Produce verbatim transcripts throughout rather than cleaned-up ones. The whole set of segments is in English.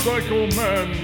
Motorcycle Men.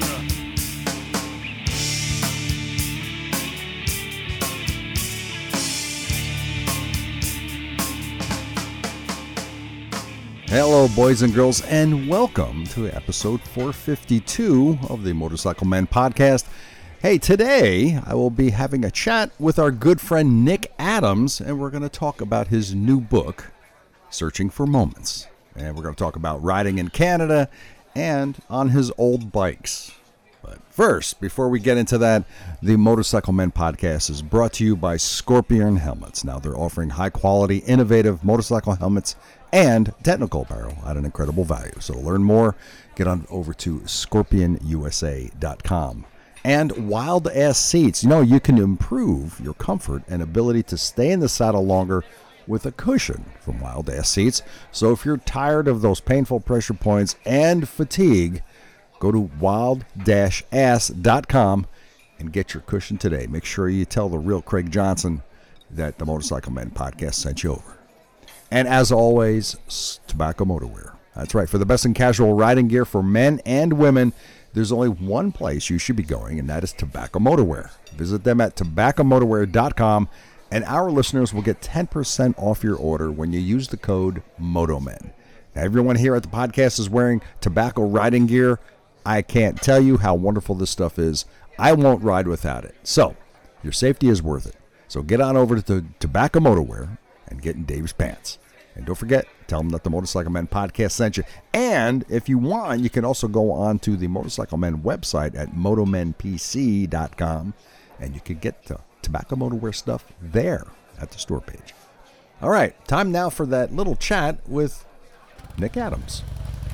Hello, boys and girls, and welcome to episode four fifty-two of the Motorcycle Men podcast. Hey, today I will be having a chat with our good friend Nick Adams, and we're going to talk about his new book, Searching for Moments. And we're going to talk about riding in Canada and on his old bikes. But first, before we get into that, the Motorcycle Men podcast is brought to you by Scorpion Helmets. Now, they're offering high-quality, innovative motorcycle helmets and technical apparel at an incredible value. So to learn more, get on over to scorpion u s a dot com. And Wild Ass Seats. You know, you can improve your comfort and ability to stay in the saddle longer with a cushion from Wild Ass Seats. So if you're tired of those painful pressure points and fatigue, go to wild dash ass dot com and get your cushion today. Make sure you tell the real Craig Johnson that the Motorcycle Men podcast sent you over. And as always, Tobacco Motorwear. That's right. For the best in casual riding gear for men and women, there's only one place you should be going, and that is Tobacco Motorwear. Visit them at tobacco motorwear dot com, and our listeners will get ten percent off your order when you use the code MOTOMEN. Now, everyone here at the podcast is wearing tobacco riding gear. I can't tell you how wonderful this stuff is. I won't ride without it. So, your safety is worth it. So get on over to Tobacco Motorwear and get in Dave's pants. And don't forget, tell them that the Motorcycle Men podcast sent you. And if you want, you can also go on to the Motorcycle Men website at motomen p c dot com, and you can get the Tobacco Motorwear stuff there at the store page. All right, time now for that little chat with Nick Adams.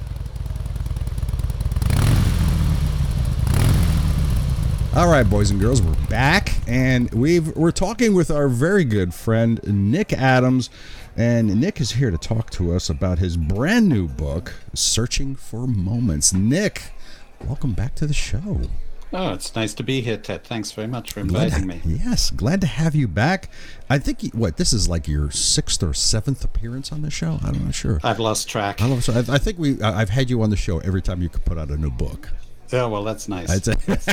All right, boys and girls, we're back, and we've, we're talking with our very good friend, Nick Adams. And Nick is here to talk to us about his brand new book, Searching for Moments. Nick, welcome back to the show. Oh, it's nice to be here, Ted. Thanks very much for inviting to, me. Yes, glad to have you back. I think, what, this is like your sixth or seventh appearance on the show? I'm not sure. I've lost track. I, lost, I, I think we. I've had you on the show every time you could put out a new book. Oh, well, that's nice. I'd say,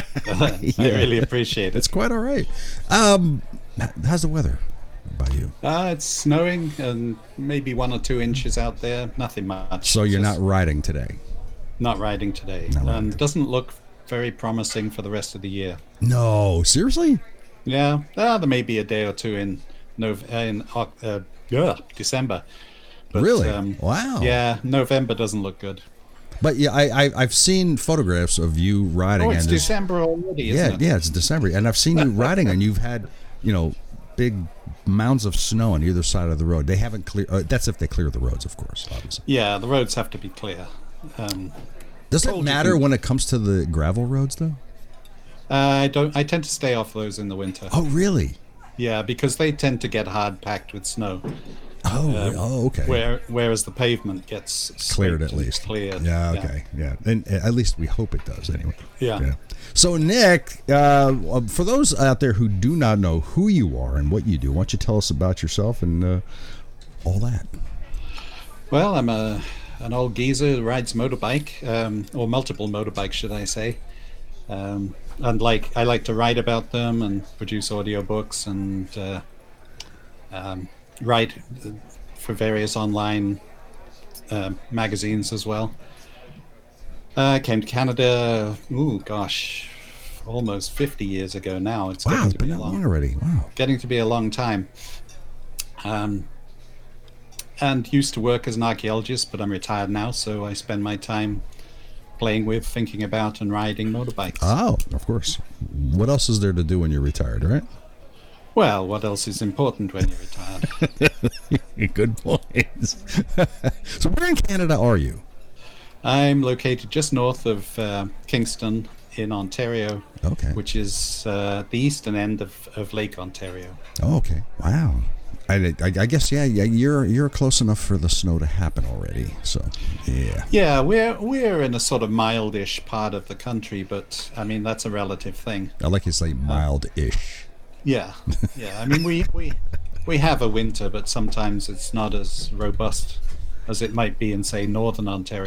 I really appreciate it. It's quite all right. Um, how's the weather by you? Uh, it's snowing and maybe one or two inches out there. Nothing much. So you're Just not riding today? Not riding today. Not riding. And doesn't look very promising for the rest of the year. No, seriously? Yeah. Uh, there may be a day or two in Nov- in uh, uh, December. But, really? Um, wow. Yeah, November doesn't look good. But yeah, I, I I've seen photographs of you riding. Oh, it's and December already, isn't yeah, it? Yeah, it's December, and I've seen you riding, and you've had, you know, big mounds of snow on either side of the road. They haven't cleared. Uh, that's if they clear the roads, of course, obviously. Yeah, the roads have to be clear. Um, Does it matter can, when it comes to the gravel roads, though? Uh, I don't. I tend to stay off those in the winter. Oh, really? Yeah, because they tend to get hard packed with snow. Oh, uh, oh, okay. Where, whereas the pavement gets cleared at least. Cleared. Yeah, okay, yeah. yeah. And at least we hope it does, anyway. Yeah. yeah. So, Nick, uh, for those out there who do not know who you are and what you do, why don't you tell us about yourself and uh, all that? Well, I'm a an old geezer who rides motorbike, um, or multiple motorbikes, should I say? Um, and like I like to write about them and produce audiobooks and uh, um, write for various online uh, magazines as well. I uh, came to Canada, ooh, gosh, almost fifty years ago now. It's wow, getting it's to been be that a long, long already. Wow. Getting to be a long time. Um, and used to work as an archaeologist, but I'm retired now, so I spend my time playing with, thinking about, and riding motorbikes. Oh, of course. What else is there to do when you're retired, right? Well, what else is important when you're retired? Good points. So where in Canada are you? I'm located just north of uh, Kingston in Ontario, okay. which is uh, the eastern end of, of Lake Ontario. Oh, okay. Wow. I, I, I guess, yeah, yeah, you're you're close enough for the snow to happen already. So, yeah. Yeah, we're we're in a sort of mildish part of the country, but I mean that's a relative thing. I like you say mild-ish. Yeah, yeah. I mean we we we have a winter, but sometimes it's not as robust as it might be in, say, northern Ontario.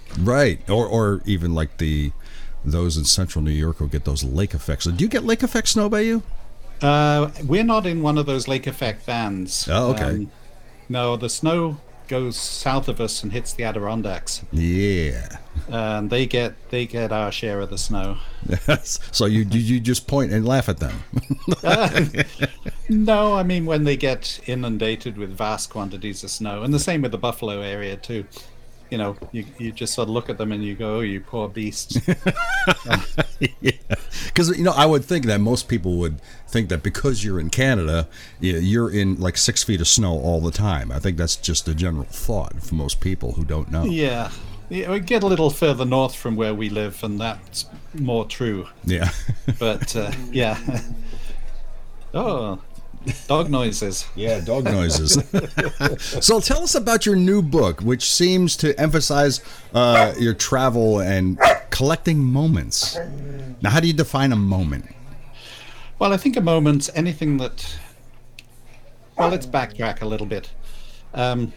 Right, or or even like the those in central New York who get those lake effects. Do you get lake effect snow by you? Uh, we're not in one of those lake effect bands. Oh, okay. Um, no, the snow goes south of us and hits the Adirondacks, Yeah. and they get they get our share of the snow. So you you you just point and laugh at them. Uh, no, I mean when they get inundated with vast quantities of snow, and the same with the Buffalo area too. You know, you you just sort of look at them and you go, "Oh, you poor beasts." Yeah, because you know I would think that most people would think that because you're in Canada, you- you're in like six feet of snow all the time. I think that's just a general thought for most people who don't know. Yeah. Yeah, we get a little further north from where we live, and that's more true. Yeah. But uh, yeah. Oh, dog noises. Yeah, dog noises. So tell us about your new book, which seems to emphasize uh, your travel and collecting moments. Now, how do you define a moment? Well, I think a moment's anything that. Well, let's backtrack a little bit. Um,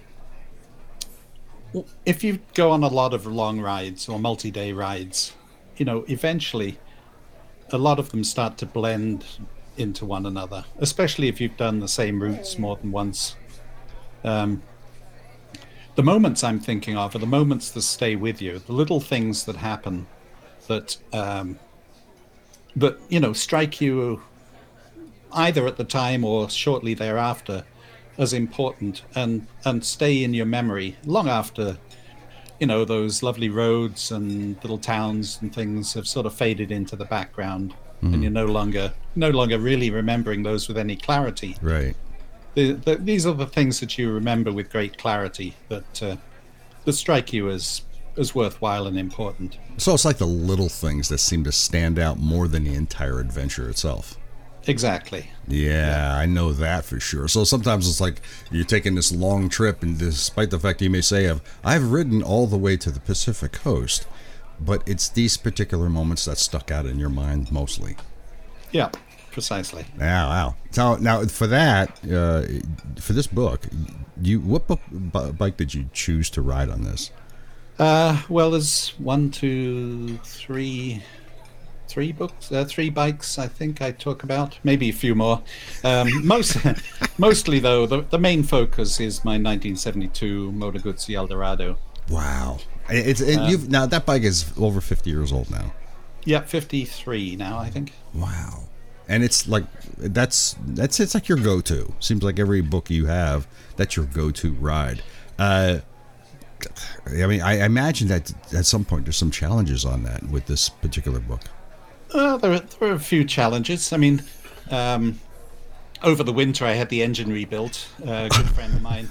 if you go on a lot of long rides or multi-day rides, you know, eventually a lot of them start to blend into one another, especially if you've done the same routes more than once. Um, the moments I'm thinking of are the moments that stay with you, the little things that happen that um, that you know strike you either at the time or shortly thereafter as important and and stay in your memory long after you know those lovely roads and little towns and things have sort of faded into the background. And you're no longer no longer really remembering those with any clarity. Right. The, the, these are the things that you remember with great clarity that uh, that strike you as as worthwhile and important. So it's like the little things that seem to stand out more than the entire adventure itself. Exactly. Yeah, I know that for sure. So sometimes it's like you're taking this long trip, and despite the fact you may say, I've, I've ridden all the way to the Pacific coast, but it's these particular moments that stuck out in your mind mostly. Yeah, precisely. Wow, wow. So now for that, uh, for this book, you what book, b- bike did you choose to ride on this? Uh, well, there's one, two, three, three books, uh, three bikes. I think I talk about maybe a few more. Um, most, mostly though, the the main focus is my nineteen seventy-two Moto Guzzi Eldorado. Wow. It's it, Um, you've now that bike is over fifty years old now. Yeah, fifty-three now, I think. Wow. And it's like that's that's it's like your go-to. Seems like every book you have, that's your go-to ride. Uh, I mean, I imagine that at some point there's some challenges on that with this particular book. Uh, there, are, there are a few challenges. I mean, um, over the winter I had the engine rebuilt. Uh, a good friend of mine.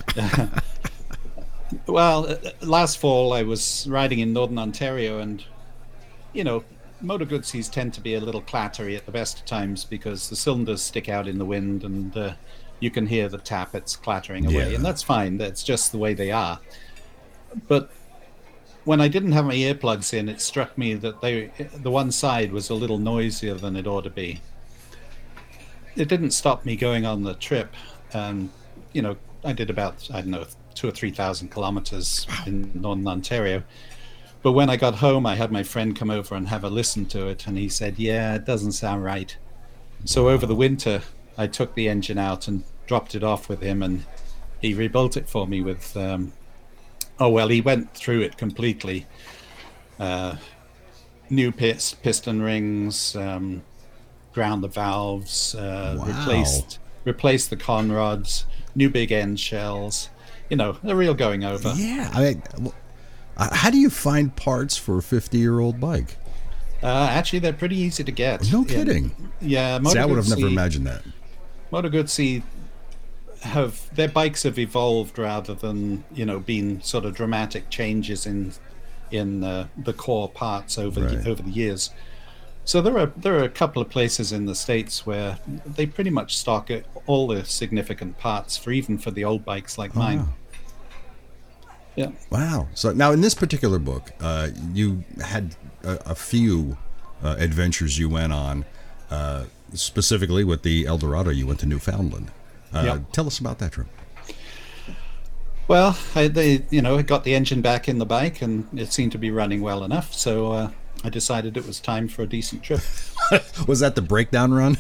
Well, uh, last fall I was riding in northern Ontario, and you know, Moto Guzzis tend to be a little clattery at the best of times because the cylinders stick out in the wind, and uh, you can hear the tappets clattering away, Yeah. and that's fine. That's just the way they are. But when I didn't have my earplugs in, it struck me that they, the one side was a little noisier than it ought to be. It didn't stop me going on the trip, and you know, I did about I don't know two or three thousand kilometers in northern Ontario. But when I got home, I had my friend come over and have a listen to it, and he said, "Yeah, it doesn't sound right." So over the winter, I took the engine out and dropped it off with him, and he rebuilt it for me with. Um, oh well, he went through it completely. Uh, new pis- piston rings, um, ground the valves, uh, Wow. replaced replaced the conrods, new big end shells. You know, a real going over. Yeah. I mean, w- uh, how do you find parts for a fifty-year-old bike? Uh, actually, they're pretty easy to get. No In- kidding. Yeah, See, I would have Moto never Guzzi- imagined that. Moto Guzzi have their bikes have evolved rather than you know being sort of dramatic changes in in uh, the core parts over Right. the, over the years. So there are there are a couple of places in the States where they pretty much stock it, all the significant parts for even for the old bikes like mine. wow. Yeah. Wow. So now in this particular book, uh, you had a, a few uh, adventures you went on, uh, specifically with the Eldorado. You went to Newfoundland. Uh, Yep. Tell us about that trip. Well, I, they, you know, I got the engine back in the bike, and it seemed to be running well enough. So uh, I decided it was time for a decent trip. Was that the breakdown run?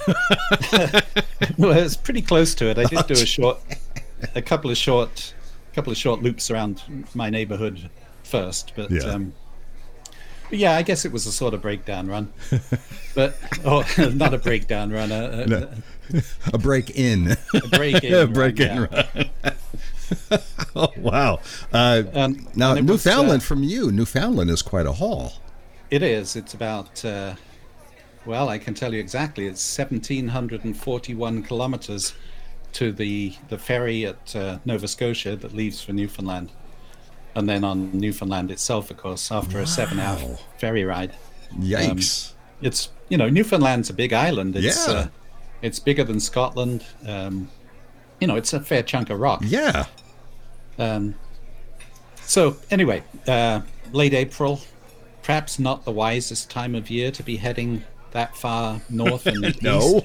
Well, it was pretty close to it. I did do a short, a couple of short, couple of short loops around my neighborhood first, but. Yeah. Um, But yeah, I guess it was a sort of breakdown run, but oh, not a breakdown run, a, a, No. A break in. a break in. A run, break in yeah. run. Oh, wow. Uh, Um, now, and it was, Newfoundland uh, from you, Newfoundland is quite a haul. It is. It's about, uh, well, I can tell you exactly. It's one thousand seven hundred forty-one kilometers to the the ferry at uh, Nova Scotia that leaves for Newfoundland. And then on Newfoundland itself, of course, after a seven-hour Wow. ferry ride. Yikes. It's, you know, Newfoundland's a big island. It's, Yeah. uh, it's bigger than Scotland. Um, you know, it's a fair chunk of rock. Yeah. Um, so anyway, uh, late April, perhaps not the wisest time of year to be heading that far north and east. No.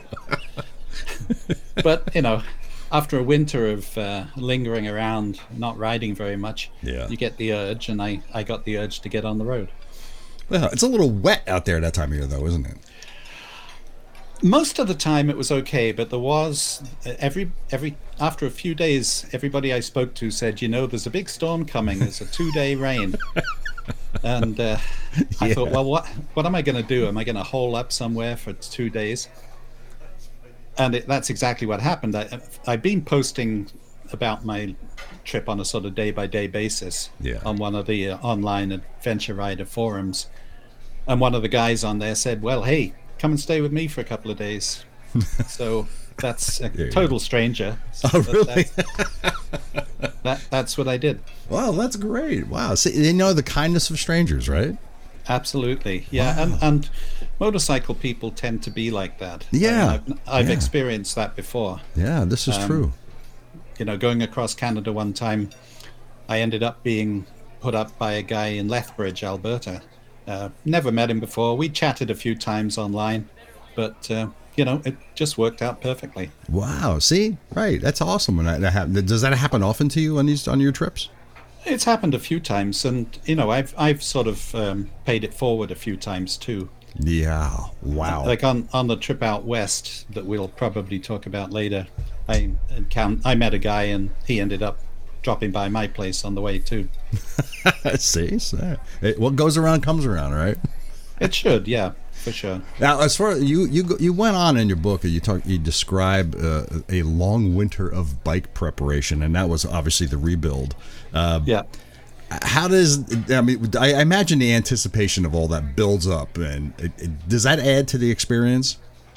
But, you know, after a winter of uh, lingering around, not riding very much, Yeah. you get the urge, and I, I got the urge to get on the road. Well, it's a little wet out there that time of year, though, isn't it? Most of the time it was okay, but there was uh, every every after a few days, everybody I spoke to said, you know, there's a big storm coming. There's a two-day rain, and uh, I Yeah. thought, well, what what am I going to do? Am I going to hole up somewhere for two days? And it, that's exactly what happened. I, I've been posting about my trip on a sort of day-by-day basis Yeah. on one of the uh, online adventure rider forums, and one of the guys on there said, well, hey, come and stay with me for a couple of days. So that's a Yeah. total stranger. So Oh, that- really? That's, that, that's what I did. Wow, that's great. Wow. See, you know the kindness of strangers, right? Absolutely. Yeah. Wow. And, and motorcycle people tend to be like that. Yeah. I- I've, I've Yeah. experienced that before. Yeah, this is Um, true. You know, going across Canada one time, I ended up being put up by a guy in Lethbridge, Alberta. Uh, never met him before. We chatted a few times online, but uh, you know, it just worked out perfectly. Wow. See, right. That's awesome. When that, that happen- does that happen often to you on these on your trips? It's happened a few times, and you know, I've I've sort of um, paid it forward a few times too. Yeah. Wow. Like on, on the trip out west that we'll probably talk about later, I encountered, I met a guy, and he ended up dropping by my place on the way too. See, so, it, what goes around comes around, right? It should, yeah, for sure. Now, as far as you you go- you went on in your book, you talk you describe uh, a long winter of bike preparation, and that was obviously the rebuild. Uh, Yeah. How does I mean? I I imagine the anticipation of all that builds up, and it, it, does that add to the experience?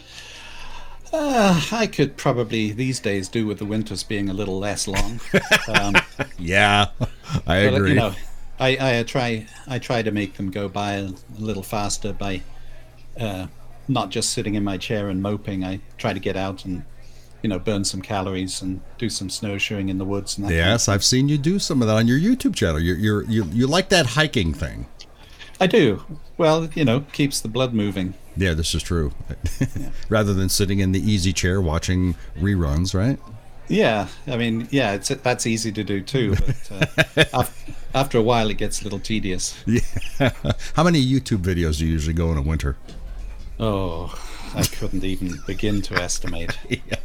Uh, I could probably these days do with the winters being a little less long. Um, Yeah, I but, agree. you know, I, I try I try to make them go by a little faster by uh, not just sitting in my chair and moping. I try to get out and, you know, burn some calories and do some snowshoeing in the woods. And that kind of- Yes, I've seen you do some of that on your YouTube channel. You're, you're you you like that hiking thing. I do. Well, you know, keeps the blood moving. Yeah, this is true. Rather than sitting in the easy chair watching reruns, right? Yeah, I mean, yeah, it's that's easy to do too. But uh, after, after a while, it gets a little tedious. Yeah. How many YouTube videos do you usually go in a winter? Oh, I couldn't even begin to estimate.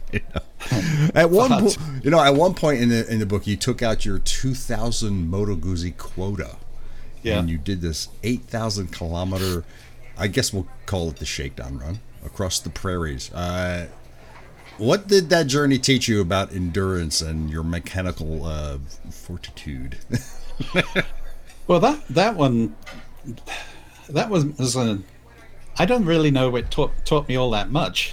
At one But- point, you know, at one point in the in the book, you took out your two thousand Moto Guzzi quota, Yeah. and you did this eight thousand kilometer. I guess we'll call it the shakedown run across the prairies. Uh, what did that journey teach you about endurance and your mechanical uh, fortitude? Well, that that one, that was, was a. I don't really know it taught taught me all that much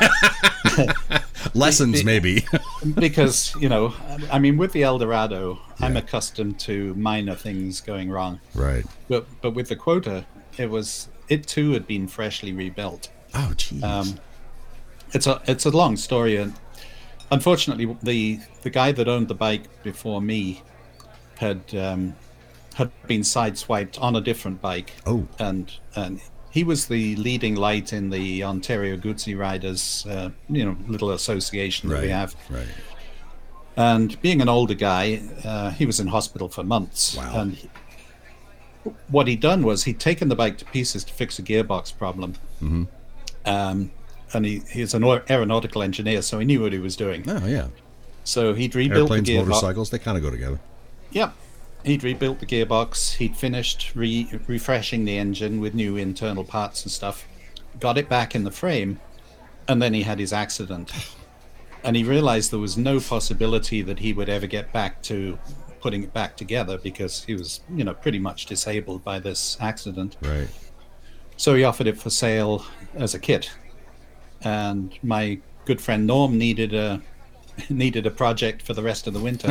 Lessons, maybe. because you know, I mean, with the Eldorado, I'm Yeah. accustomed to minor things going wrong, Right. but but with the quota, it was it too had been freshly rebuilt. Oh, jeez. Um, it's a it's a long story, and unfortunately, the the guy that owned the bike before me had um, had been sideswiped on a different bike. Oh. and and he was the leading light in the Ontario Guzzi Riders, uh, you know, little association that right. we have. Right. And being an older guy, uh, he was in hospital for months. Wow. And he, what he'd done was he'd taken the bike to pieces to fix a gearbox problem. Mm-hmm. Um, and he, he's an aeronautical engineer, so he knew what he was doing. Oh, yeah. So he'd rebuilt Airplanes, the gearbox. motorcycles, they kind of go together. Yep. He'd rebuilt the gearbox. He'd finished re- refreshing the engine with new internal parts and stuff. Got it back in the frame, and then he had his accident. And he realized there was no possibility that he would ever get back to putting it back together because he was, you know, pretty much disabled by this accident. Right. So he offered it for sale as a kit. And my good friend Norm needed a needed a project for the rest of the winter.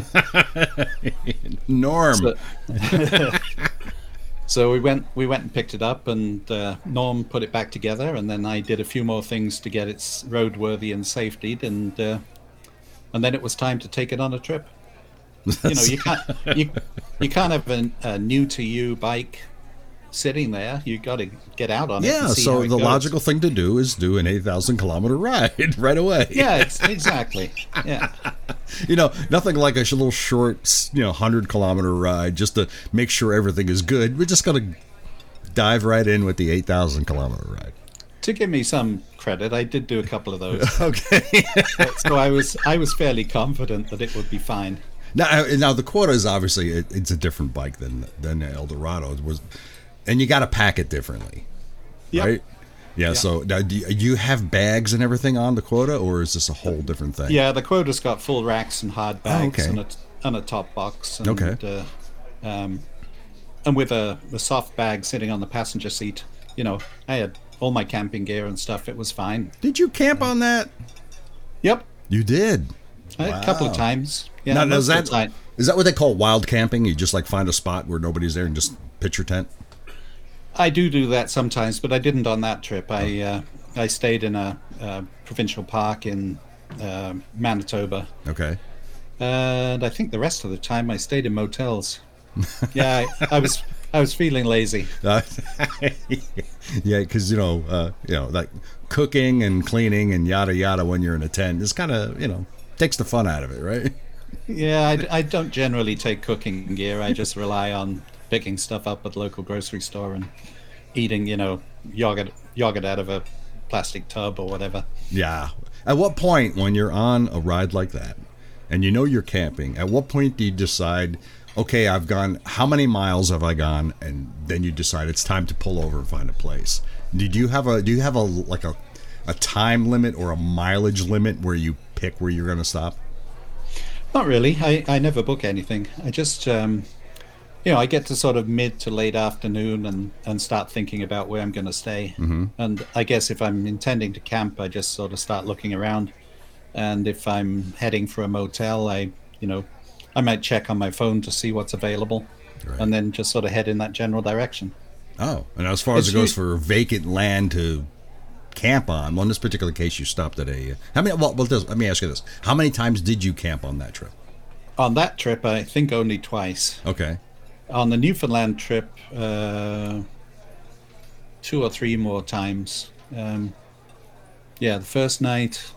Norm. So, so we went we went and picked it up, and uh, Norm put it back together, and then I did a few more things to get it roadworthy and safetied, and uh, and then it was time to take it on a trip. You know, you can't you you can't have a, a new to you bike sitting there. You got to get out on it. Yeah, and see so how it the goes. logical thing to do is do an eight thousand kilometer ride right away. Yeah, it's, exactly. Yeah. You know, nothing like a sh- little short, you know, one hundred kilometer ride just to make sure everything is good. We're just going to dive right in with the eight thousand kilometer ride. To give me some credit, I did do a couple of those. Okay. So I was I was fairly confident that it would be fine. Now, now the Quota is obviously, it, it's a different bike than than the Eldorado. It was, and you got to pack it differently, Yep. right? Yeah, Yep. so now, do you, you have bags and everything on the Quota, or is this a whole different thing? Yeah, the Quota's got full racks and hard bags okay. and, a, and a top box. And, Okay. Uh, um, and with a, a soft bag sitting on the passenger seat, you know, I had all my camping gear and stuff. It was fine. Did you camp on that? Yep. You did. A couple of Wow. times. Yeah, Now, most is of that the time. is that what they call wild camping? You just like find a spot where nobody's there and just pitch your tent? I do do that sometimes, but I didn't on that trip. I uh, I stayed in a, a provincial park in uh, Manitoba, Okay. and I think the rest of the time I stayed in motels. Yeah, I, I was I was feeling lazy. Uh, yeah, because you know, uh, you know, like cooking and cleaning and yada yada when you're in a tent is kind of, you know, takes the fun out of it, right? Yeah, I, I don't generally take cooking gear. I just rely on picking stuff up at the local grocery store and eating, you know, yogurt yogurt out of a plastic tub or whatever. Yeah. At what point, when you're on a ride like that, and you know you're camping, at what point do you decide, okay, I've gone, how many miles have I gone, and then you decide it's time to pull over and find a place? Did you have a do you have a like a a time limit or a mileage limit where you pick where you're going to stop? Not really. I, I never book anything. I just, um, you know, I get to sort of mid to late afternoon and, and start thinking about where I'm going to stay. Mm-hmm. And I guess if I'm intending to camp, I just sort of start looking around. And if I'm heading for a motel, I, you know, I might check on my phone to see what's available, Right. and then just sort of head in that general direction. Oh, and as far as It's it goes u- for vacant land to camp on, well, in this particular case, you stopped at a. How many? Well, well this, let me ask you this: how many times did you camp on that trip? On that trip, I think only twice. Okay. On the Newfoundland trip, uh, two or three more times. Um, yeah, the first night.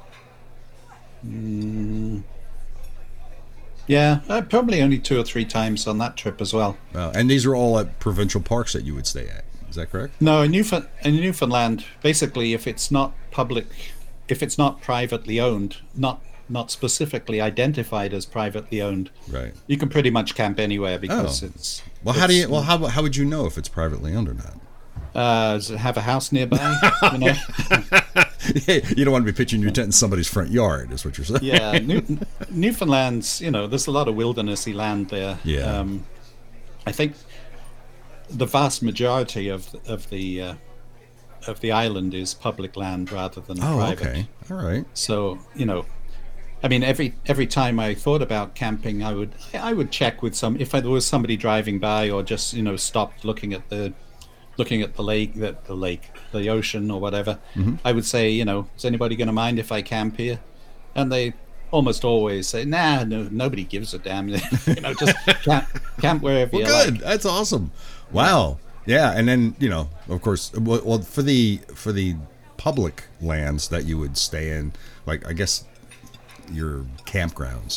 Mm, yeah, uh, probably only two or three times on that trip as well. Uh, and these are all at provincial parks that you would stay at. Is that correct? No, in, Newf- in Newfoundland, basically, if it's not public, if it's not privately owned, not not specifically identified as privately owned, Right. you can pretty much camp anywhere because Oh. it's. Well, how do you? it's, Well, how how would you know if it's privately owned or not? Uh, does it have a house nearby? You know? You don't want to be pitching your tent in somebody's front yard, is what you're saying. Yeah, New- Newfoundland's, you know, there's a lot of wildernessy land there. Yeah. Um, I think the vast majority of of the uh, of the island is public land rather than Oh, private. okay. All right. So, you know, I mean, every every time I thought about camping, I would I would check with some if there was somebody driving by, or just, you know, stopped looking at the looking at the lake, the, the lake, the ocean, or whatever. Mm-hmm. I would say, you know, is anybody going to mind if I camp here? And they almost always say, nah, no, nobody gives a damn. You know, just camp, camp wherever Well, you good. like. That's awesome. Wow. Yeah, and then you know, of course, well, well, for the for the public lands that you would stay in, like I guess your campgrounds.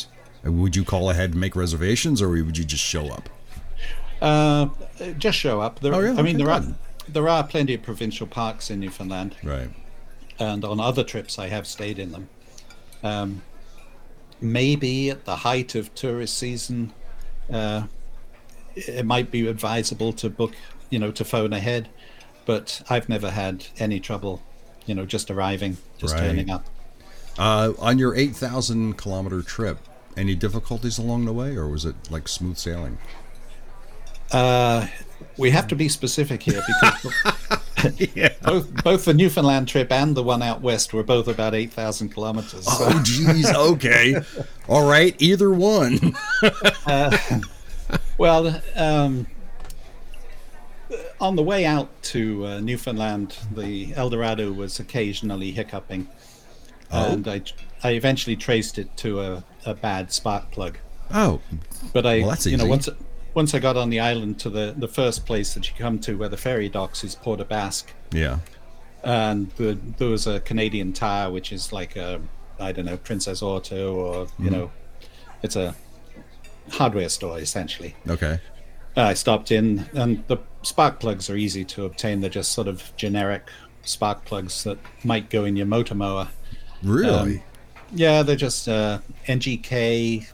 Would you call ahead and make reservations, or would you just show up? Uh, just show up. There, Oh, really? I mean, Okay, there are good. there are plenty of provincial parks in Newfoundland, Right. and on other trips I have stayed in them. Um, maybe at the height of tourist season, uh, it might be advisable to book, you know, to phone ahead. But I've never had any trouble, you know, just arriving, just Right. turning up. Uh, on your eight thousand kilometer trip, any difficulties along the way, or was it like smooth sailing? Uh, we have to be specific here because Yeah. both both the Newfoundland trip and the one out west were both about eight thousand kilometers. So, Oh, geez. Okay. All right. Either one. well, um, on the way out to uh, Newfoundland, the Eldorado was occasionally hiccuping, Oh. and I I eventually traced it to a, a bad spark plug. Oh, But I, Well, that's you know, easy. once once I got on the island to the the first place that you come to where the ferry docks is Port aux Basques, yeah. and the, there was a Canadian Tire, which is like a, I don't know, Princess Auto, or you know, it's a hardware store essentially. Okay. I stopped in, and the spark plugs are easy to obtain. They're just sort of generic spark plugs that might go in your motor mower. Really? Um, Yeah, they're just uh, N G K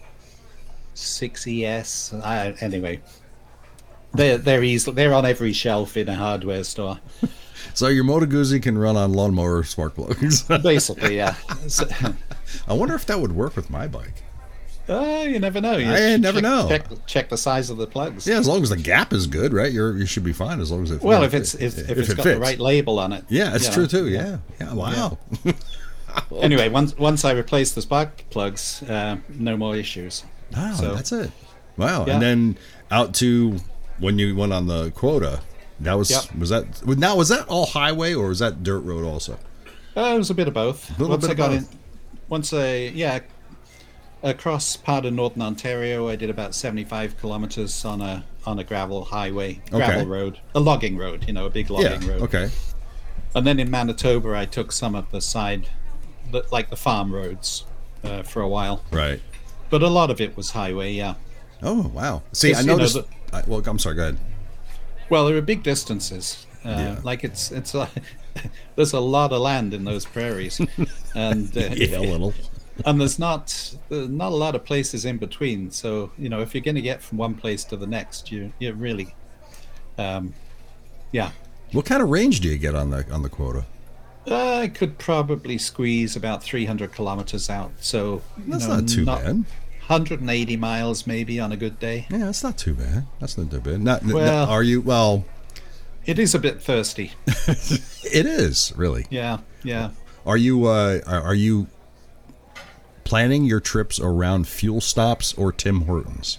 six E S. I, anyway, they're they're easy. They're on every shelf in a hardware store. So your Moto Guzzi can run on lawnmower spark plugs. Basically, yeah. So, I wonder if that would work with my bike. uh, you never know. You I should never check, know. Check, check the size of the plugs. Yeah, as long as the gap is good, right? You're you should be fine as long as it. Well, yeah, if it's if, if, if it's it got fits. the right label on it. Yeah, it's you true know. too. Yeah. Yeah. Wow. Anyway, once once I replaced the spark plugs, uh, no more issues. Wow, So- that's it. Wow. Yeah. And then out to when you went on the quota, that was Yep. was that now was that all highway or was that dirt road also? Uh, it was a bit of both. little Once bit I of got both. in, once I yeah, across part of northern Ontario, I did about seventy-five kilometers on a on a gravel highway, gravel Okay. road, a logging road. You know, a big logging Yeah. road. Okay. And then in Manitoba, I took some of the side, the, like the farm roads, uh, for a while. Right. But a lot of it was highway. Yeah. Oh wow. See, I Because, you know, noticed. the- I, well, I'm sorry. Go ahead. Well, there are big distances. Uh, Yeah. Like it's it's like there's a lot of land in those prairies, and uh, Yeah, a little. and there's not there's not a lot of places in between. So you know, if you're going to get from one place to the next, you you really, um, yeah. What kind of range do you get on the on the quota? I could probably squeeze about three hundred kilometers out. So you That's know, not too bad. one hundred eighty miles maybe on a good day. Yeah, that's not too bad. That's not too bad. Not, n- n- Well- are you? Well, It is a bit thirsty. it is really. Yeah, yeah. Are you? Uh, are, are you planning your trips around fuel stops or Tim Hortons?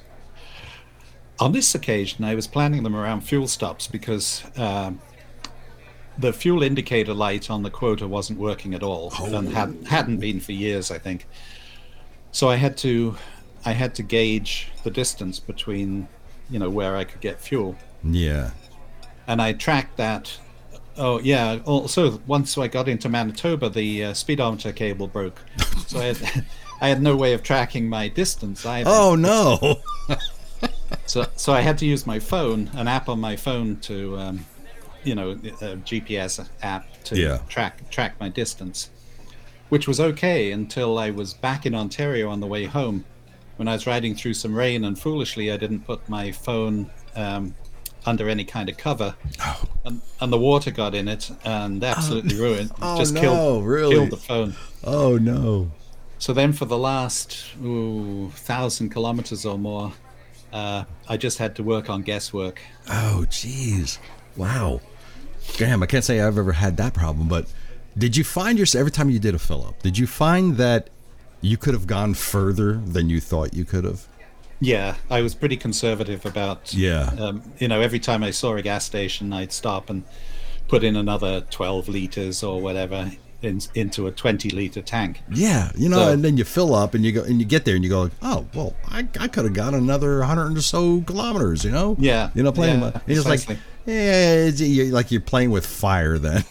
On this occasion, I was planning them around fuel stops because um, the fuel indicator light on the quota wasn't working at all, and had, hadn't been for years, I think. So I had to, I had to gauge the distance between, you know, where I could get fuel, Yeah. and I tracked that. Oh yeah. Also, once I got into Manitoba, the uh, speedometer cable broke, so I had, I had no way of tracking my distance either. Oh no. So, so I had to use my phone, an app on my phone to, um, you know, a G P S app to Yeah. track track my distance, which was okay until I was back in Ontario on the way home, when I was riding through some rain, and foolishly I didn't put my phone um, under any kind of cover, and, and the water got in it and absolutely ruined, Oh, just no, killed really? killed the phone. Oh no. So then, for the last ooh, thousand kilometers or more, uh, I just had to work on guesswork. Oh jeez. Wow. Damn, I can't say I've ever had that problem, but did you find yourself every time you did a fill up? Did you find that you could have gone further than you thought you could have? Yeah, I was pretty conservative about. Yeah. Um, you know, every time I saw a gas station, I'd stop and put in another twelve liters or whatever in, into a twenty liter tank. Yeah, you know, So- and then you fill up and you go and you get there and you go, oh well, I, I could have got another hundred or so kilometers, you know. Yeah, You know, playing. yeah, with- it's just like, precisely. yeah, it's, you like you're playing with fire then.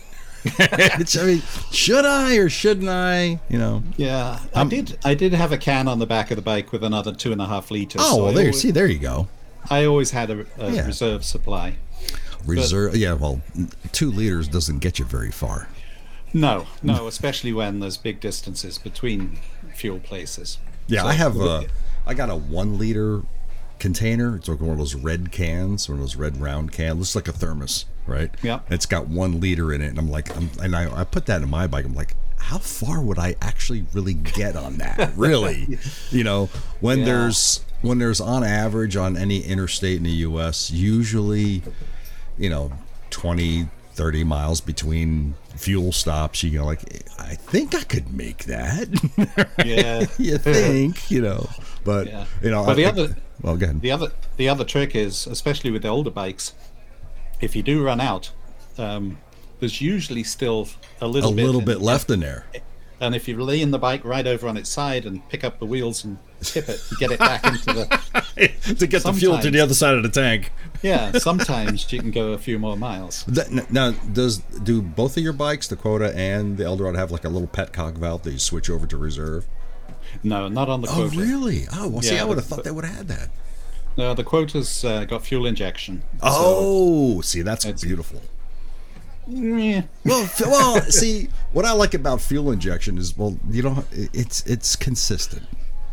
It's, I mean, should I or shouldn't I? You know. Yeah, I I'm- did. I did have a can on the back of the bike with another two and a half liters. Oh so well, I there. always, See, there you go. I always had a, a Yeah. reserve supply. Reserve. Yeah. Well, two liters doesn't get you very far. No, no, especially when there's big distances between fuel places. Yeah, So- I have a. I got a one liter container. It's like one of those red cans, one of those red round cans. Looks like a thermos, right? Yeah. It's got one liter in it, and I'm like, I'm, and I, I put that in my bike. I'm like, how far would I actually really get on that? Really, you know, when Yeah. there's when there's on average on any interstate in the U S, usually, you know, twenty, thirty miles between fuel stops. You know, like I think I could make that. Yeah. You think, you know, but Yeah. you know, But I the think- other- well, go ahead. The other the other trick is, especially with the older bikes, if you do run out, um, there's usually still a A little bit little in- bit left in there. And if you lean the bike right over on its side and pick up the wheels and tip it, you get it back into the. To get the fuel to the Sometimes. other side of the tank. Yeah, sometimes you can go a few more miles. That, n- now, does do both of your bikes, the Quota and the Eldorado, have like a little petcock valve that you switch over to reserve? No, not on the Oh, Quota. really? Oh, well, see, Yeah, I would have the- thought they would have had that. No, the Quota's uh, got fuel injection. Oh, see, that's It's- beautiful. So, yeah. Well, f- well, see, what I like about fuel injection is, well, you know, it's it's consistent.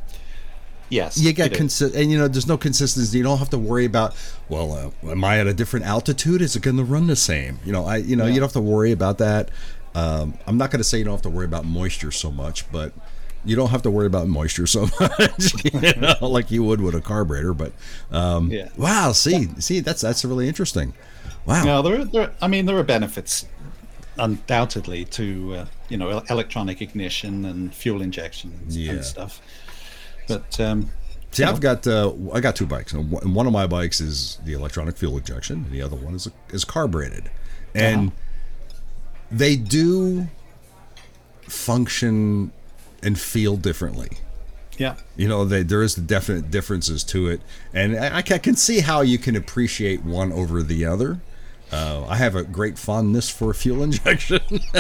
Yes. You get it is. consistent, and you know, there's no consistency. You don't have to worry about, well, uh, am I at a different altitude? Is it going to run the same? You know, I, you know, Yeah. you don't have to worry about that. Um, I'm not going to say you don't have to worry about moisture so much, but you don't have to worry about moisture so much, you know, like you would with a carburetor. But um, Yeah. wow, see, see, that's that's really interesting. Wow. No, there, are- there. are- I mean, there are benefits, undoubtedly, to uh, you know el- electronic ignition and fuel injection and, Yeah. and stuff. But um, See, I've got uh, I got two bikes, and one one of my bikes is the electronic fuel injection, and the other one is is carbureted, and Uh-huh. they do function and feel differently. yeah, You know, they, there is definite differences to it, and I, I can see how you can appreciate one over the other. Uh, I have a great fondness for fuel injection,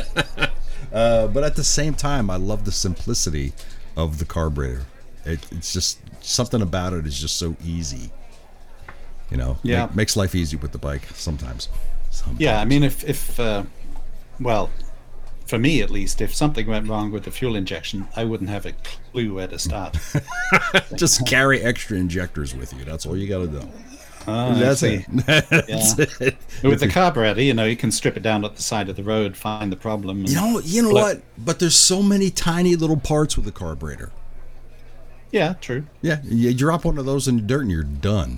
uh, but at the same time, I love the simplicity of the carburetor. It, it's just something about it is just so easy. You know, Yeah. Make- makes life easy with the bike sometimes. sometimes. yeah. I mean, if if uh, well, for me at least, if something went wrong with the fuel injection, I wouldn't have a clue where to start. Just carry extra injectors with you. That's all you got to do. Ah, I That's see. it. That's Yeah. it. With the carburetor, you know, you can strip it down at the side of the road, find the problem. And You know, you know But- what? But there's so many tiny little parts with the carburetor. Yeah, true. Yeah, you drop one of those in the dirt and you're done.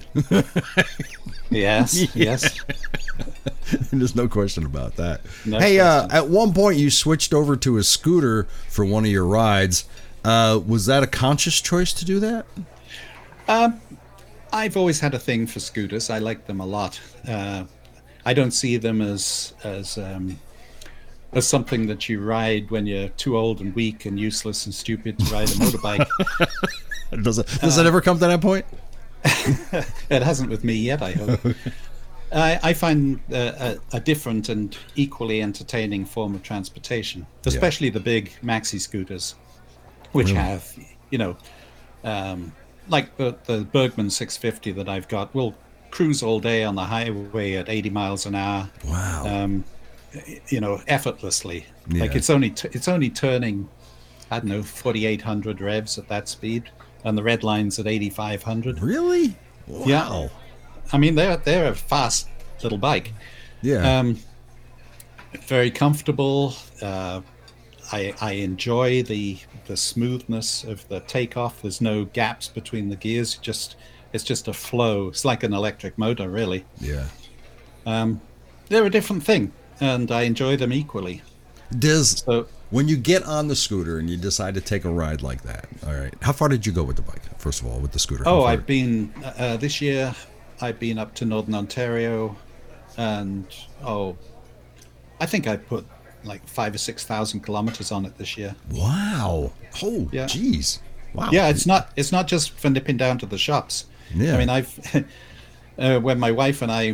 Yes, yes. There's no question about that. No hey, uh, question. at one point you switched over to a scooter for one of your rides. Uh, was that a conscious choice to do that? Um, I've always had a thing for scooters. I like them a lot. Uh, I don't see them as as um, as something that you ride when you're too old and weak and useless and stupid to ride a motorbike. Does it does it ever come to that point? It hasn't with me yet, I hope. I, I find uh, a, a different and equally entertaining form of transportation, especially the big maxi scooters, which Really? have, you know, um, like the, the Bergman six fifty that I've got, will cruise all day on the highway at eighty miles an hour, Wow. um, you know, effortlessly. Like Yeah. it's only t- it's only turning, I don't know, forty-eight hundred revs at that speed, and the red line's at eighty-five hundred. Really? Wow. Yeah. I mean, they're they're a fast little bike. Yeah. Um, very comfortable. Uh, I I enjoy the the smoothness of the takeoff. There's no gaps between the gears. Just it's just a flow. It's like an electric motor, really. yeah. Um, they're a different thing, and I enjoy them equally. Does So when you get on the scooter and you decide to take a ride like that, all right, how far did you go with the bike, first of all, with the scooter? How oh, far- I've been uh, this year. I've been up to Northern Ontario, and oh, I think I put like five or six thousand kilometers on it this year. Wow. Oh, Yeah. jeez. Wow. Yeah, it's not it's not just for nipping down to the shops. Yeah. I mean, I've uh, when my wife and I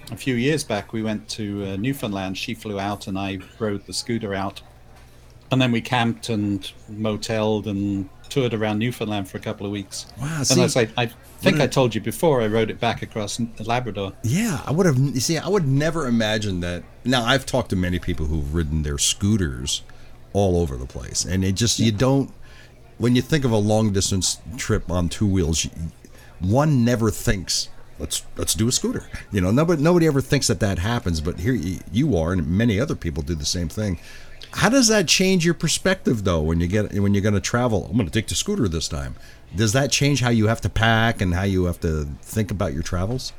a few years back, we went to uh, Newfoundland. She flew out, and I rode the scooter out, and then we camped and moteled and toured around Newfoundland for a couple of weeks. Wow! And See, as I, I think I told you before, I rode it back across Labrador. yeah, I would have. You see, I would never imagine that. Now, I've talked to many people who've ridden their scooters all over the place, and it just you don't. When you think of a long distance trip on two wheels, you, one never thinks let's let's do a scooter. You know, nobody nobody ever thinks that that happens. But here you, you are, and many other people do the same thing. How does that change your perspective, though, when you get when you're going to travel? I'm going to take the scooter this time. Does that change how you have to pack and how you have to think about your travels?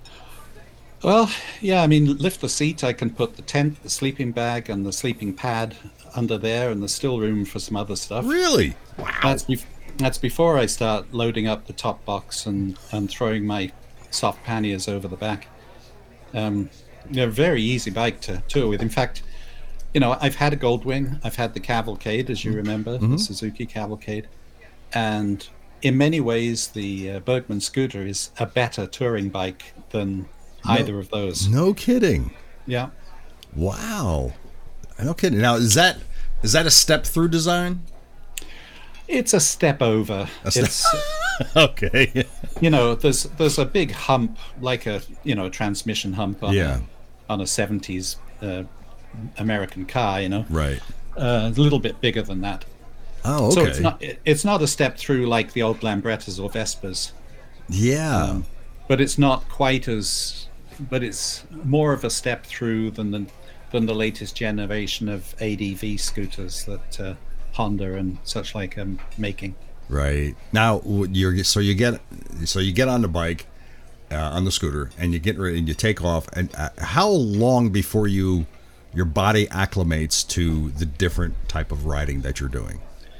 Well, yeah, I mean, lift the seat. I can put the tent, the sleeping bag, and the sleeping pad under there, and there's still room for some other stuff. Really? Wow. That's bef- that's before I start loading up the top box and, and throwing my soft panniers over the back. Um, they're a very easy bike to tour with. In fact, you know, I've had a Goldwing. I've had the Cavalcade, as you remember, mm-hmm. the Suzuki Cavalcade. And in many ways, the uh, Bergman scooter is a better touring bike than no, either of those. No kidding. Yeah. Wow. No kidding. Now, is that is that a step-through design? It's a step over. A step- it's okay. You know, there's there's a big hump, like a you know a transmission hump on yeah. a, on a seventies uh, American car. You know, right. Uh, a little bit bigger than that. Oh, okay. So it's not it, it's not a step through like the old Lambrettas or Vespas. Yeah. Um, but it's not quite as. But it's more of a step through than the than the latest generation of A D V scooters that uh, Honda and such like are making. Right. Now you're so you get so you get on the bike, uh, on the scooter, and you get ready and you take off. And uh, how long before you your body acclimates to the different type of riding that you're doing?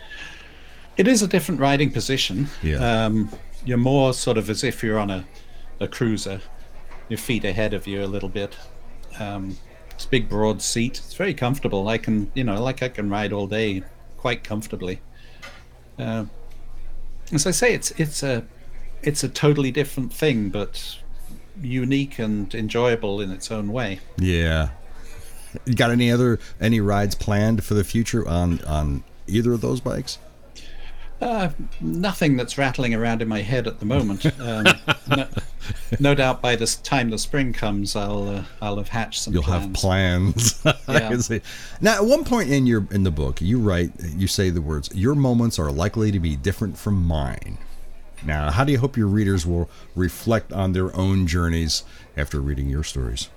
It is a different riding position. Yeah. Um, you're more sort of as if you're on a, a cruiser, your feet ahead of you a little bit. Um, it's a big broad seat. It's very comfortable. I can, you know, like I can ride all day quite comfortably. Uh, as I say, it's it's a it's a totally different thing, but unique and enjoyable in its own way. Yeah. You got any other any rides planned for the future on on either of those bikes? Uh, nothing that's rattling around in my head at the moment. Um, no, no doubt by the time the spring comes, I'll uh, I'll have hatched some. You'll plans. have plans. I can see. Now, at one point in your in the book, you write, you say the words, "Your moments are likely to be different from mine." Now, how do you hope your readers will reflect on their own journeys after reading your stories?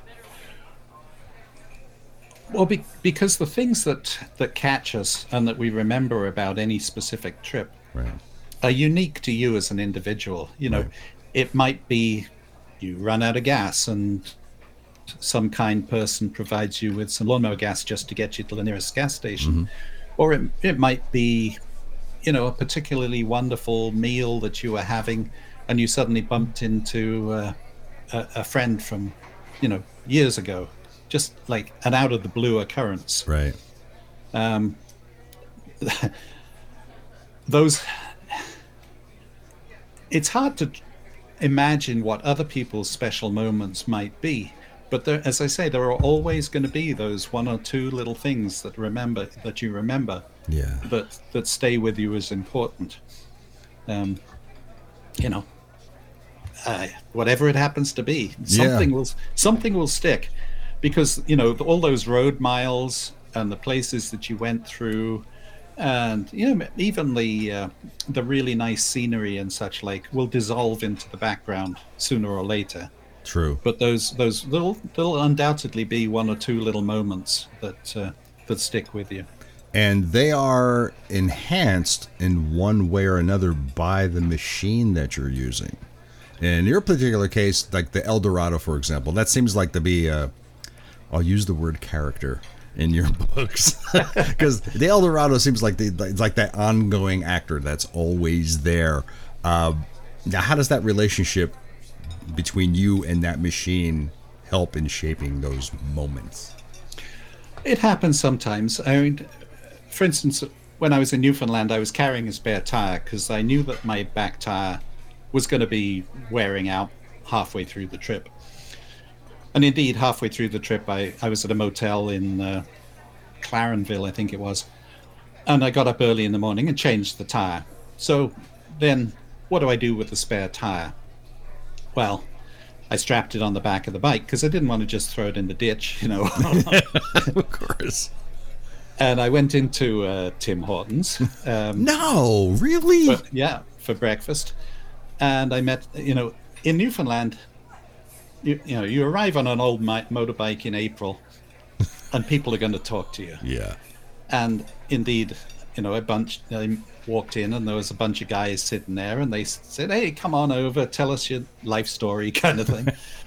Well, be, because the things that, that catch us and that we remember about any specific trip right. are unique to you as an individual. You know, right. It might be you run out of gas and some kind person provides you with some lawnmower gas just to get you to the nearest gas station. Mm-hmm. Or it, it might be, you know, a particularly wonderful meal that you were having and you suddenly bumped into uh, a, a friend from, you know, years ago. Just like an out of the blue occurrence. Right. Um, those. It's hard to imagine what other people's special moments might be, but there, as I say, there are always going to be those one or two little things that remember that you remember. Yeah. That that stay with you as important. Um, you know, uh, whatever it happens to be, something yeah. will something will stick. Because, you know, all those road miles and the places that you went through and, you know, even the uh, the really nice scenery and such like will dissolve into the background sooner or later. True. But those those little, there'll undoubtedly be one or two little moments that uh, that stick with you. And they are enhanced in one way or another by the machine that you're using. In your particular case, like the Eldorado, for example, that seems like to be a... I'll use the word character in your books because the Eldorado seems like the like that ongoing actor that's always there. Uh, now, how does that relationship between you and that machine help in shaping those moments? It happens sometimes. I mean, for instance, when I was in Newfoundland, I was carrying a spare tire because I knew that my back tire was going to be wearing out halfway through the trip. And indeed, halfway through the trip, I, I was at a motel in uh, Clarenville, I think it was. And I got up early in the morning and changed the tire. So then, what do I do with the spare tire? Well, I strapped it on the back of the bike because I didn't want to just throw it in the ditch, you know. Of course. And I went into uh, Tim Hortons. Um, no, really? for, yeah, for breakfast. And I met, you know, in Newfoundland, you, you know, you arrive on an old mi- motorbike in April, and people are going to talk to you. Yeah. And indeed, you know, a bunch, I walked in and there was a bunch of guys sitting there and they said, hey, come on over, tell us your life story kind of thing.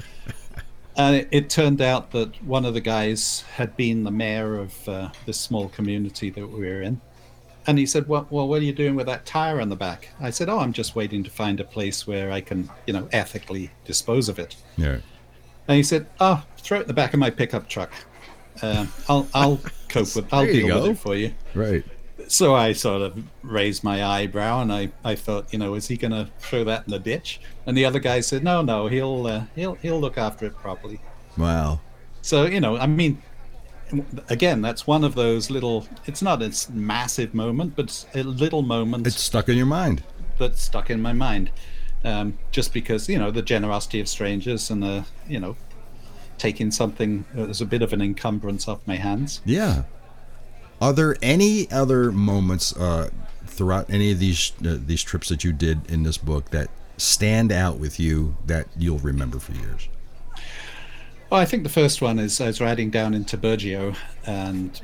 And it, it turned out that one of the guys had been the mayor of uh, this small community that we were in. And he said, well, well, what are you doing with that tire on the back? I said, oh, I'm just waiting to find a place where I can, you know, ethically dispose of it. Yeah. And he said, oh, throw it in the back of my pickup truck. Uh, I'll I'll cope with I'll There you deal with go. it for you. Right. So I sort of raised my eyebrow and I, I thought, you know, is he going to throw that in the ditch? And the other guy said, no, no, he'll uh, he'll he'll look after it properly. Wow. So, you know, I mean, again, that's one of those little. It's not a massive moment, but it's a little moment It's stuck in your mind. that stuck in my mind. Um, just because, you know, the generosity of strangers and the, you know, taking something as a bit of an encumbrance off my hands. Yeah. Are there any other moments uh, throughout any of these uh, these trips that you did in this book that stand out with you that you'll remember for years? Well, I think the first one is I was riding down into Burgeo and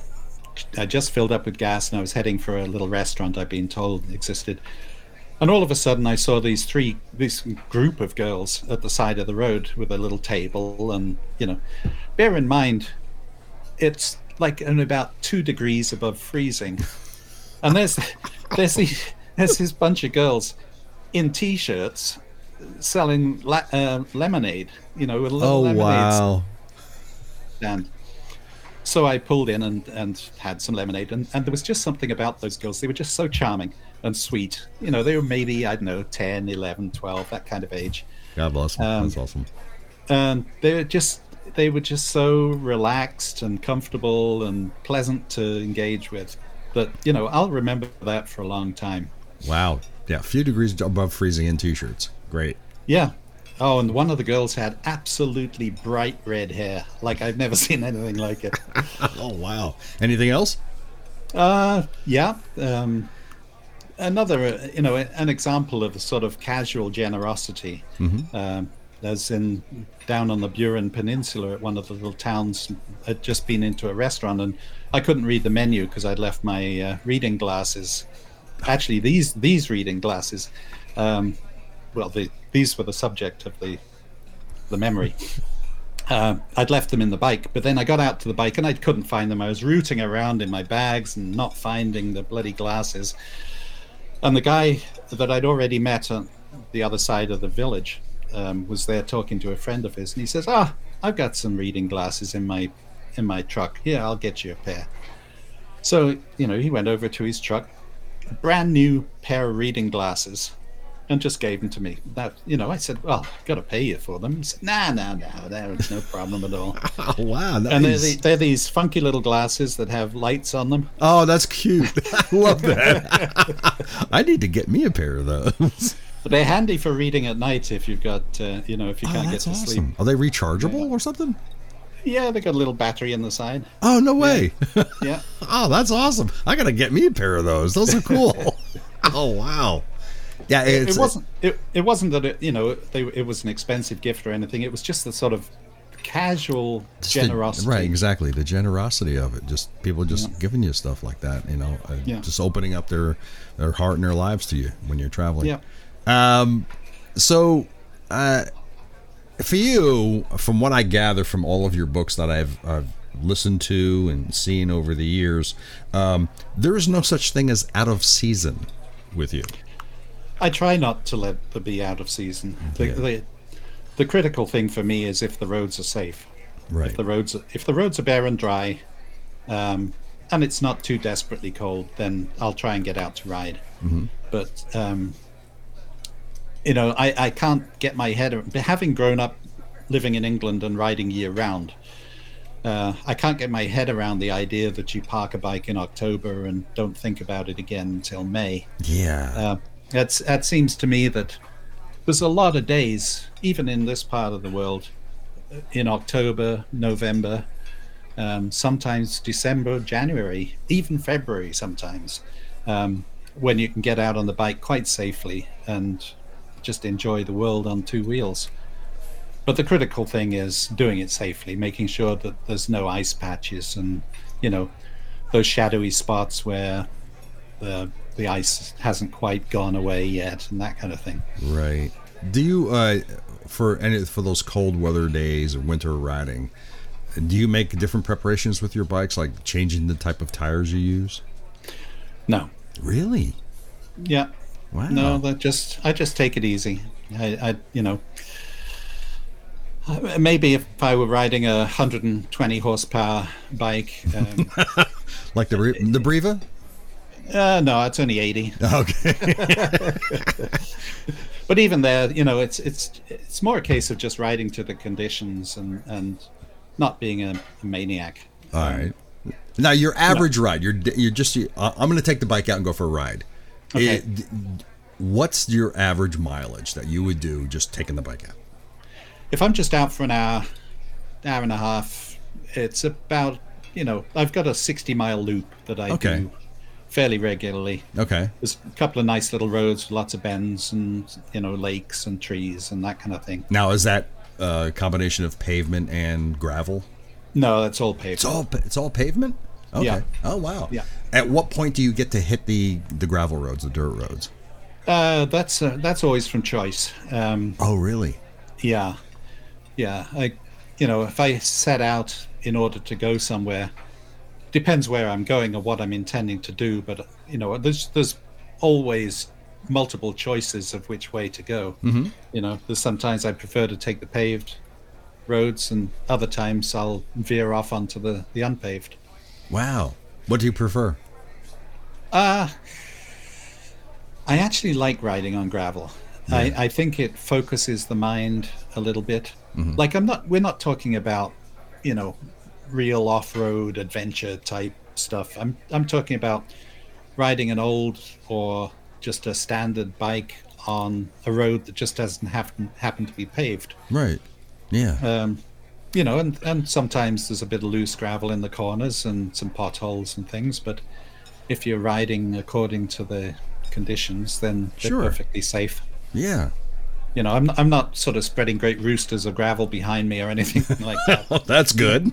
I just filled up with gas and I was heading for a little restaurant I'd been told existed. And all of a sudden I saw these three, this group of girls at the side of the road with a little table. And, you know, bear in mind, it's like only about two degrees above freezing. And there's, there's, the, there's this bunch of girls in T-shirts selling la- uh, lemonade, you know, with a little Oh, lemonade wow. stand. So I pulled in and, and had some lemonade, and, and there was just something about those girls. They were just so charming and sweet. You know, they were maybe, I don't know, ten, eleven, twelve, that kind of age. God bless them. Um, That's awesome. And they were just they were just so relaxed and comfortable and pleasant to engage with that, you know, I'll remember that for a long time. Wow. Yeah, a few degrees above freezing in T-shirts. Great. Yeah. Oh, and one of the girls had absolutely bright red hair. Like I've never seen anything like it. Oh, wow. Anything else? Uh, yeah. Um, another, uh, you know, an example of the sort of casual generosity. Mm-hmm. Um, as in down on the Burin Peninsula at one of the little towns, I'd just been into a restaurant and I couldn't read the menu because I'd left my uh, reading glasses. Actually, these these reading glasses, um, well, the, these were the subject of the the memory. Uh, I'd left them in the bike, but then I got out to the bike and I couldn't find them. I was rooting around in my bags and not finding the bloody glasses. And the guy that I'd already met on the other side of the village um, was there talking to a friend of his, and he says, "Ah, I've got some reading glasses in my in my truck. Here, I'll get you a pair." So, you know, he went over to his truck, a brand new pair of reading glasses, and just gave them to me. That, you know, I said, "Well, I've got to pay you for them." He said, "Nah, nah, nah, there's no problem at all." Oh, wow. Nice. And they're, the, they're these funky little glasses that have lights on them. Oh, that's cute. I love that. I need to get me a pair of those. But they're handy for reading at night if you've got, uh, you know, if you Oh, can't get that's to awesome. sleep. Are they rechargeable or something? Yeah, they got a little battery in the side. Oh, no way. Yeah. Oh, that's awesome. I got to get me a pair of those. Those are cool. Oh, wow. Yeah, It, it's, it wasn't. It, it wasn't that it, you know, they, it was an expensive gift or anything. It was just the sort of casual just the- generosity. right, exactly. The generosity of it. Just people just giving you stuff like that, you know, uh, Yeah. just opening up their, their heart and their lives to you when you're traveling. Yeah. Um, so, uh, for you, from what I gather from all of your books that I've, I've listened to and seen over the years, um, there is no such thing as out of season with you. I try not to let the be out of season. The, Yeah. the, the critical thing for me is if the roads are safe. Right. If the roads if the roads are bare and dry, um, and it's not too desperately cold, then I'll try and get out to ride. Mm-hmm. But um, you know, I, I can't get my head around, having grown up living in England and riding year round. Uh, I can't get my head around the idea that you park a bike in October and don't think about it again until May. Yeah. Uh, that's, that seems to me that there's a lot of days, even in this part of the world, in October, November, um, sometimes December, January, even February sometimes, um, when you can get out on the bike quite safely and just enjoy the world on two wheels. But the critical thing is doing it safely, making sure that there's no ice patches and, you know, those shadowy spots where the the ice hasn't quite gone away yet and that kind of thing. Right. Do you, uh, for any for those cold weather days or winter riding, do you make different preparations with your bikes, like changing the type of tires you use? No. Really? Yeah. Wow. No, that just I just take it easy. I, I you know. Maybe if I were riding a one hundred twenty horsepower bike, um, like the the Breva. Uh, no, it's only eighty. Okay. But even there, you know, it's it's it's more a case of just riding to the conditions and and not being a, a maniac. All um, right. Now your average no. ride, you're you're just I'm going to take the bike out and go for a ride. Okay. It, what's your average mileage that you would do just taking the bike out? If I'm just out for an hour, hour and a half, it's about, you know, I've got a sixty mile loop that I Okay. do fairly regularly. Okay. There's a couple of nice little roads with lots of bends and, you know, lakes and trees and that kind of thing. Now is that a combination of pavement and gravel? No, that's all paved. It's all pa- it's all pavement? Okay. Yeah. Oh wow. Yeah. At what point do you get to hit the the gravel roads, the dirt roads? Uh, that's uh, that's always from choice. Um, Oh really? yeah, yeah. I, you know, if I set out in order to go somewhere, depends where I'm going or what I'm intending to do. But you know, there's there's always multiple choices of which way to go. Mm-hmm. You know, there's sometimes I prefer to take the paved roads, and other times I'll veer off onto the the unpaved. Wow. What do you prefer? Uh, I actually like riding on gravel. Yeah. I, I think it focuses the mind a little bit. Mhm. Like I'm not, we're not talking about, you know, real off-road adventure type stuff. I'm, I'm talking about riding an old or just a standard bike on a road that just doesn't happen happen to be paved. Right. Yeah. Um, you know, and, and sometimes there's a bit of loose gravel in the corners and some potholes and things, but if you're riding according to the conditions, then they're Sure. perfectly safe. Yeah. You know, I'm I'm not sort of spreading great roosters of gravel behind me or anything like that. Oh, that's good.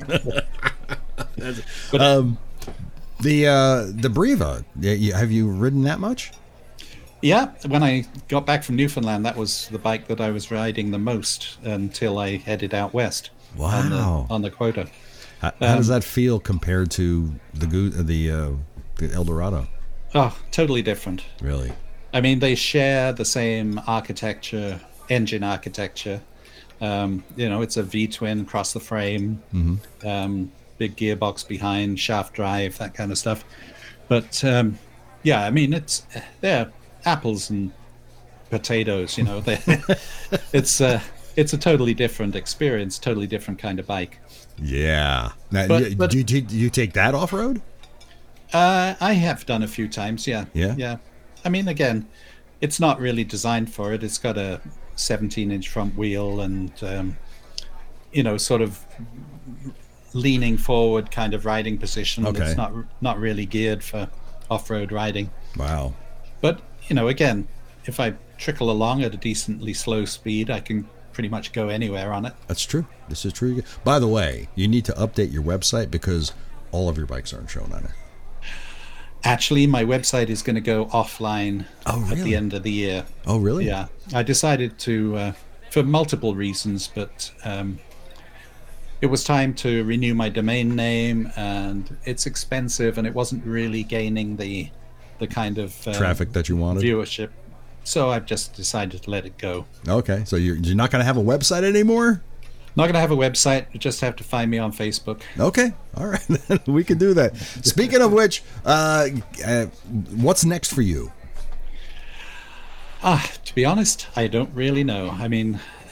But um, the uh, the Breva. Yeah, you- have you ridden that much? yeah, when I got back from Newfoundland, that was the bike that I was riding the most until I headed out west. On the, Wow. on the quota. How, how does Um, that feel compared to the Goo- the uh, the Eldorado? Oh, totally different. Really? I mean, they share the same architecture, engine architecture. Um, you know, it's a V-twin across the frame, Mm-hmm. um, big gearbox behind, shaft drive, that kind of stuff. But um, yeah, I mean, it's they're apples and potatoes. You know, they, it's uh, it's a totally different experience, totally different kind of bike. Yeah. Now, But- y- but- do, you, do you take that off road? Uh, I have done a few times, yeah. Yeah? Yeah. I mean, again, it's not really designed for it. It's got a seventeen inch front wheel and, um, you know, sort of leaning forward kind of riding position. Okay. It's not not really geared for off-road riding. Wow. But, you know, again, if I trickle along at a decently slow speed, I can pretty much go anywhere on it. That's true. This is true. By the way, you need to update your website because all of your bikes aren't shown on it. Actually, my website is going to go offline Oh, at really? the end of the year. Oh, really? Yeah, I decided to, uh, for multiple reasons, but um, it was time to renew my domain name, and it's expensive, and it wasn't really gaining the the kind of uh, Traffic that you wanted? viewership. So I've just decided to let it go. Okay. So you're, you're not going to have a website anymore? Not going to have a website. You just have to find me on Facebook. Okay. All right. We can do that. Speaking of which, uh, uh, what's next for you? Ah, to be honest, I don't really know. I mean,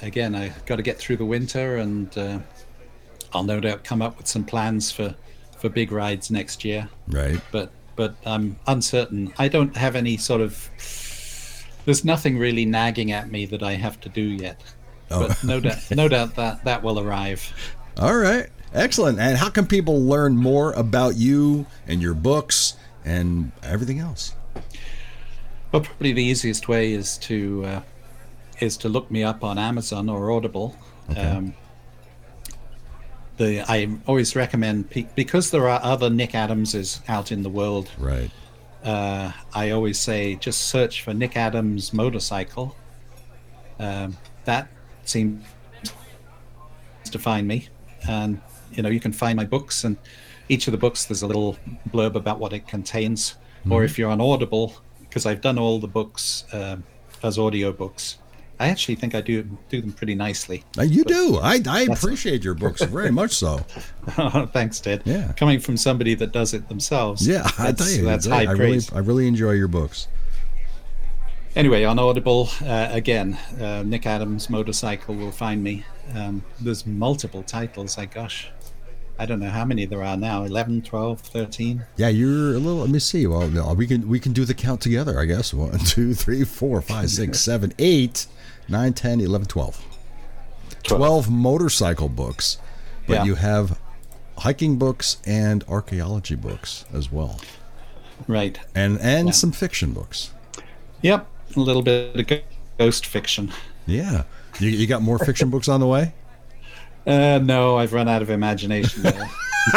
again, I got to get through the winter, and uh, I'll no doubt come up with some plans for, for big rides next year. Right. But but I'm uncertain. I don't have any sort of. There's nothing really nagging at me that I have to do yet. Oh. But no doubt, no doubt that that will arrive. All right. Excellent. And how can people learn more about you and your books and everything else? Well, probably the easiest way is to uh, is to look me up on Amazon or Audible. Okay. Um, the I always recommend pe- because there are other Nick Adamses out in the world. Right. Uh, I always say just search for Nick Adams motorcycle. Um, that seems to find me, and you know you can find my books, and each of the books there's a little blurb about what it contains. Mm-hmm. Or if you're on Audible, because I've done all the books um, as audio books, I actually think I do do them pretty nicely. You but do. I I appreciate your books very much so. Oh, thanks, Ted. Yeah. Coming from somebody that does it themselves. Yeah, I tell you, that's high I praise. really I really enjoy your books. Anyway, on Audible, uh, again, uh, Nick Adams Motorcycle will find me. Um, there's multiple titles. Like, gosh, I don't know how many there are now. eleven, twelve, thirteen. Yeah, you're a little. Let me see. Well, we can we can do the count together. I guess one, two, three, four, five, six, seven, eight, nine, ten, eleven, twelve. Twelve motorcycle books, but Yeah. you have hiking books and archaeology books as well, Right. and and Yeah. some fiction books. Yep. A little bit of ghost fiction. Yeah, you you got more fiction books on the way? Uh, no, I've run out of imagination there.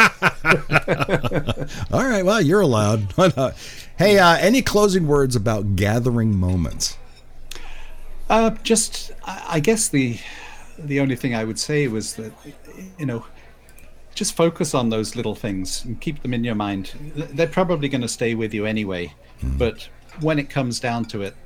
All right, well, you're allowed. Hey, uh, any closing words about gathering moments? Uh, just, I I guess the the only thing I would say was that, you know, just focus on those little things and keep them in your mind. They're probably going to stay with you anyway, mm. but when it comes down to it,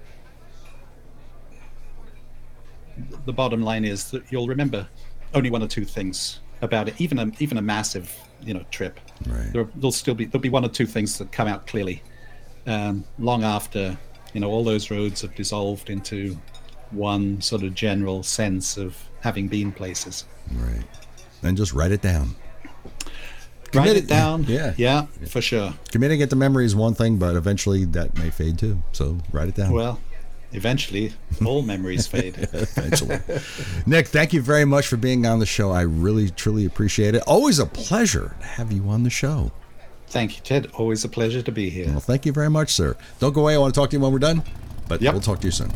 the bottom line is that you'll remember only one or two things about it. Even a even a massive, you know, trip. Right. There, there'll still be there'll be one or two things that come out clearly, um, long after, you know, all those roads have dissolved into one sort of general sense of having been places. Right. And just write it down. Write Commit it down. Yeah. Yeah, for sure. Committing it to memory is one thing, but eventually that may fade too. So write it down. Well, eventually all memories fade. Eventually. Nick, thank you very much for being on the show. I really, truly appreciate it. Always a pleasure to have you on the show. Thank you, Ted. Always a pleasure to be here. Well, thank you very much, sir. Don't go away. I want to talk to you when we're done, but Yep. we'll talk to you soon.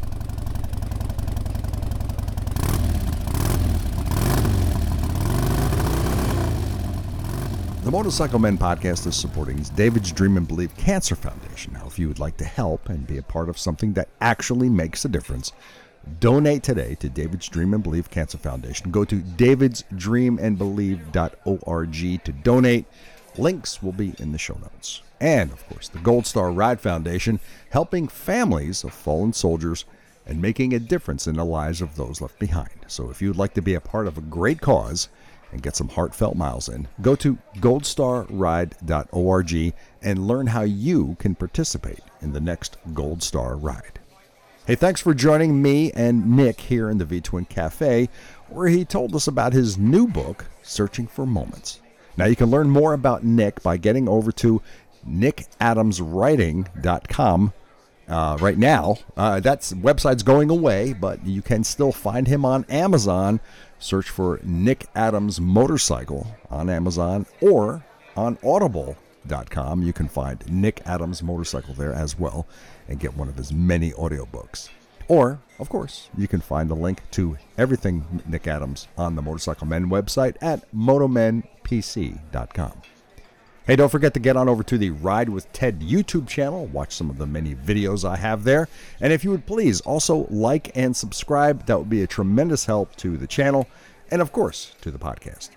The Motorcycle Men podcast is supporting David's Dream and Believe Cancer Foundation. Now, if you would like to help and be a part of something that actually makes a difference, donate today to David's Dream and Believe Cancer Foundation. Go to davids dream and believe dot org to donate. Links will be in the show notes. And, of course, the Gold Star Ride Foundation, helping families of fallen soldiers and making a difference in the lives of those left behind. So if you'd like to be a part of a great cause and get some heartfelt miles in, go to gold star ride dot org and learn how you can participate in the next Gold Star Ride. Hey, thanks for joining me and Nick here in the V-Twin Cafe, where he told us about his new book, Searching for Moments. Now, you can learn more about Nick by getting over to nick adams writing dot com uh, right now. Uh, that website's going away, but you can still find him on Amazon. Search for Nick Adams Motorcycle on Amazon, or on audible dot com. You can find Nick Adams Motorcycle there as well and get one of his many audiobooks. Or, of course, you can find a link to everything Nick Adams on the Motorcycle Men website at motomen p c dot com. Hey, don't forget to get on over to the Ride with Ted YouTube channel. Watch some of the many videos I have there. And if you would please also like and subscribe, that would be a tremendous help to the channel and, of course, to the podcast.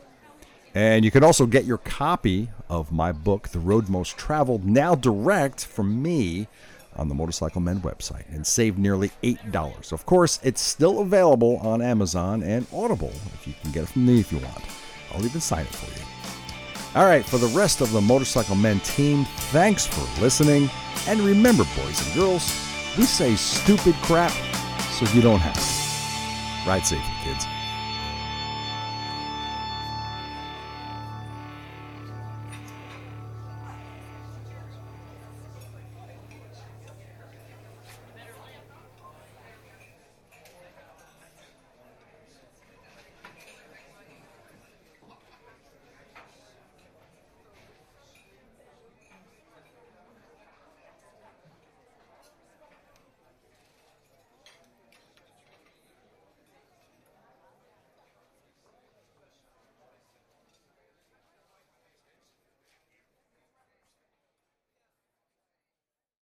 And you can also get your copy of my book, The Road Most Traveled, now direct from me on the Motorcycle Men website and save nearly eight dollars. Of course, it's still available on Amazon and Audible if you can get it from me if you want. I'll even sign it for you. All right, for the rest of the Motorcycle Men team, thanks for listening. And remember, boys and girls, we say stupid crap so you don't have to. Ride safely, kids.